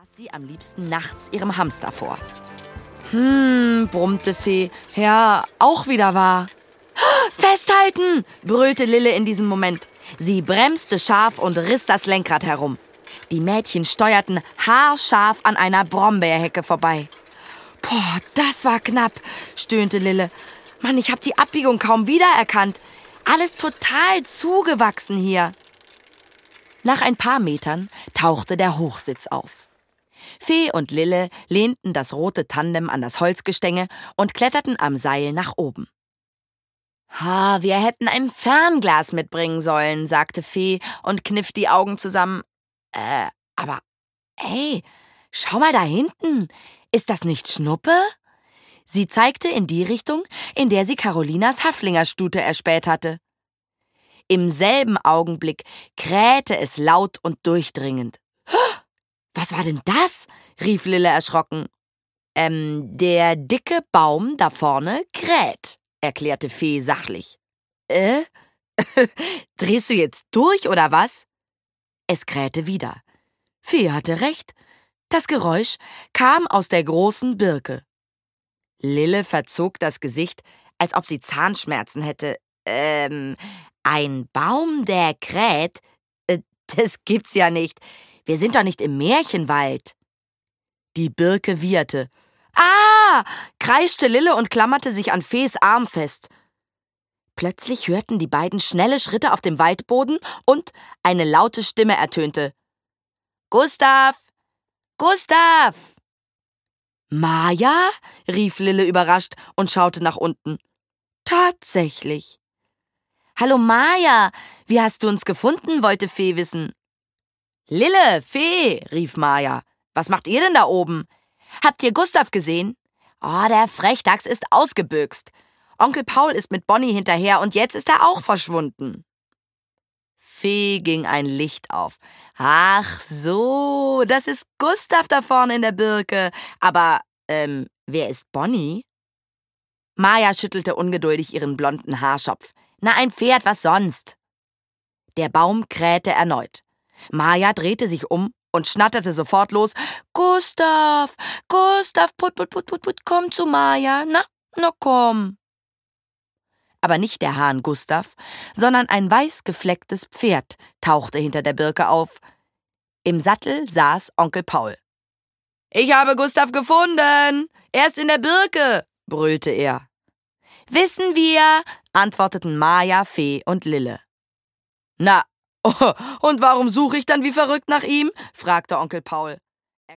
las sie am liebsten nachts ihrem Hamster vor. Brummte Fee. Ja, auch wieder wahr. Festhalten, brüllte Lille in diesem Moment. Sie bremste scharf und riss das Lenkrad herum. Die Mädchen steuerten haarscharf an einer Brombeerhecke vorbei. Boah, das war knapp, stöhnte Lille. Mann, ich hab die Abbiegung kaum wiedererkannt. Alles total zugewachsen hier. Nach ein paar Metern tauchte der Hochsitz auf. Fee und Lille lehnten das rote Tandem an das Holzgestänge und kletterten am Seil nach oben. Wir hätten ein Fernglas mitbringen sollen, sagte Fee und kniff die Augen zusammen. Aber, hey, schau mal da hinten. Ist das nicht Schnuppe? Sie zeigte in die Richtung, in der sie Carolinas Haflingerstute erspäht hatte. Im selben Augenblick krähte es laut und durchdringend. Was war denn das? Rief Lille erschrocken. Der dicke Baum da vorne kräht, erklärte Fee sachlich. Drehst du jetzt durch, oder was? Es krähte wieder. Fee hatte recht. Das Geräusch kam aus der großen Birke. Lille verzog das Gesicht, als ob sie Zahnschmerzen hätte. Ein Baum, der kräht? Das gibt's ja nicht. Wir sind doch nicht im Märchenwald. Die Birke wieherte. Kreischte Lille und klammerte sich an Fees Arm fest. Plötzlich hörten die beiden schnelle Schritte auf dem Waldboden und eine laute Stimme ertönte. Gustav! Gustav! Maja? Rief Lille überrascht und schaute nach unten. Tatsächlich. Hallo Maja, wie hast du uns gefunden, wollte Fee wissen. Lille, Fee, rief Maja. Was macht ihr denn da oben? Habt ihr Gustav gesehen? Der Frechdachs ist ausgebüxt. Onkel Paul ist mit Bonnie hinterher und jetzt ist er auch verschwunden. Fee ging ein Licht auf. Ach so, das ist Gustav da vorne in der Birke. Aber, wer ist Bonnie? Maja schüttelte ungeduldig ihren blonden Haarschopf. Na, ein Pferd, was sonst? Der Baum krähte erneut. Maja drehte sich um und schnatterte sofort los. Gustav, Gustav, put, komm zu Maja. Na komm. Aber nicht der Hahn Gustav, sondern ein weiß geflecktes Pferd tauchte hinter der Birke auf. Im Sattel saß Onkel Paul. Ich habe Gustav gefunden. Er ist in der Birke, brüllte er. Wissen wir, antworteten Maja, Fee und Lille. Na, und warum suche ich dann wie verrückt nach ihm? Fragte Onkel Paul.